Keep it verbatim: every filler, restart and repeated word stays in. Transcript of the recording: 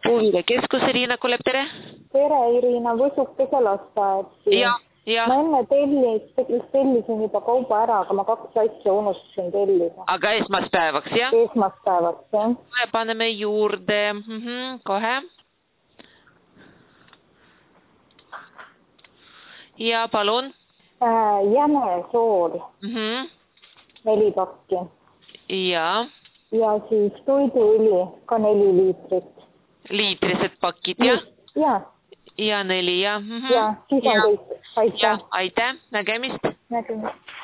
Puuvile keskus, Irina Kulev, tere! Tere, Irina, Võsukese lasteaed. Ja, ja. Ma enne tellis, tellisin juba kauba ära, aga ma kaks asja unustasin tellida. Aga esmaspäevaks, jah? Esmaspäevaks, jah. Kohe paneme juurde. Mm-hmm, kohe. Ja, palun. Äh, jämesool. Mm-hmm. Neli pakki. Ja. Ja siis toiduõli, ka neli liitrit. Liitrised pakid, jah? Ja. Ja neli, jah. Mm-hmm. Ja, siis on ja. kõik. Aitäh. Ja, aitäh. Nägemist. Nägemist.